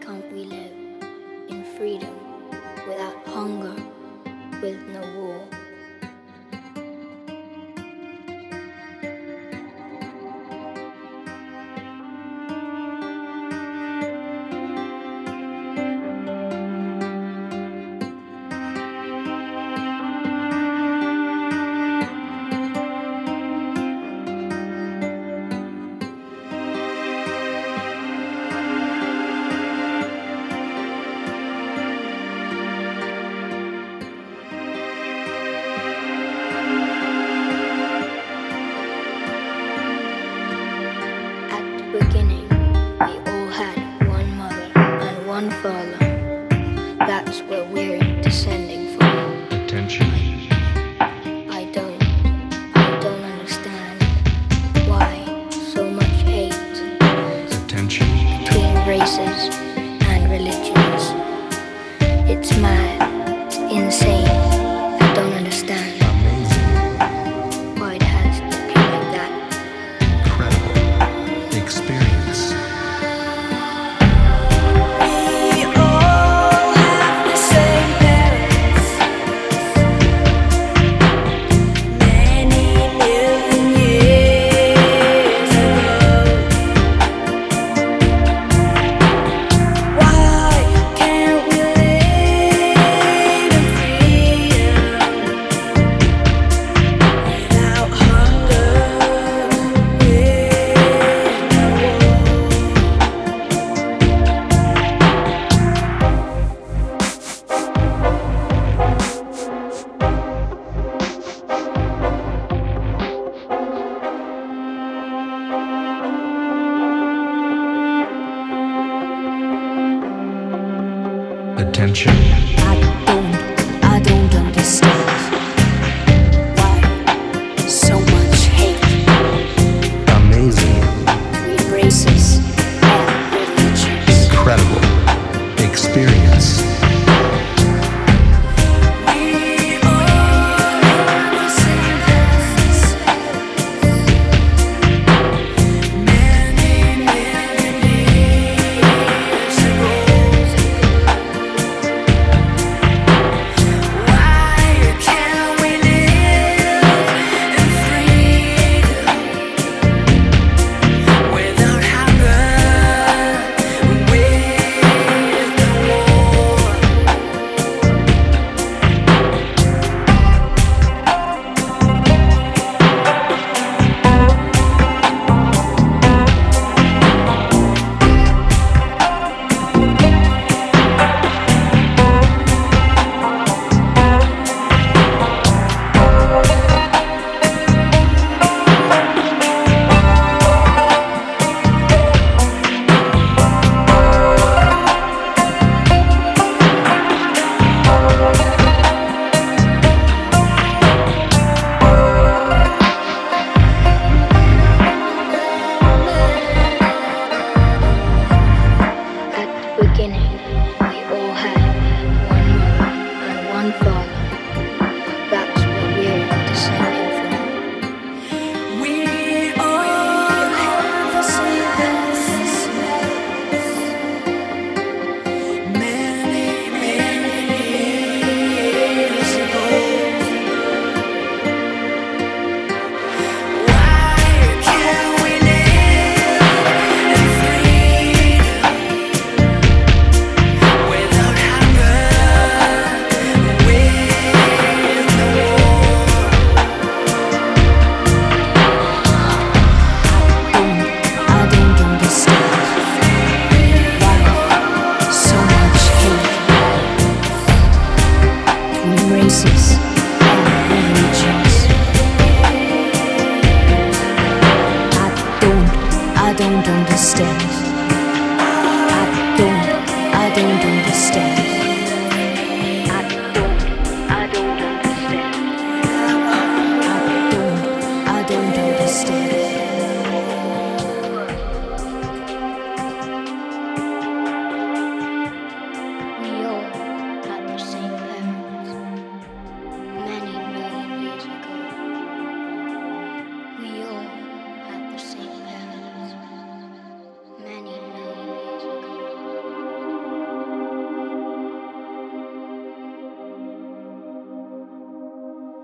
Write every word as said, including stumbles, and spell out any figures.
can't we live in freedom without hunger, with no war? Beginning, we all had one mother and one father. That's where we're descending from. Attention. I don't, I don't understand why so much hate Attention. between races and religions. It's mad, it's insane. I don't understand Amazing. why it has to be like that. Incredible. Experience. We all have the same parents. Many million years ago. Why can't we live in freedom without hunger, with no war? Attention. I don't, I don't understand why so much hate Amazing. between races and religions. Incredible. Experience. We all have the same past. Many million years ago. Why can't we live in freedom without hunger, with no war? At the beginning, we all had one mother and one father. That's where we're descending from. We all have the same past. Many, many years ago. Why can't we live in freedom without hunger, with no war? I don't understand why so much hate between races and religions. I don't, I don't understand. I don't, I don't understand.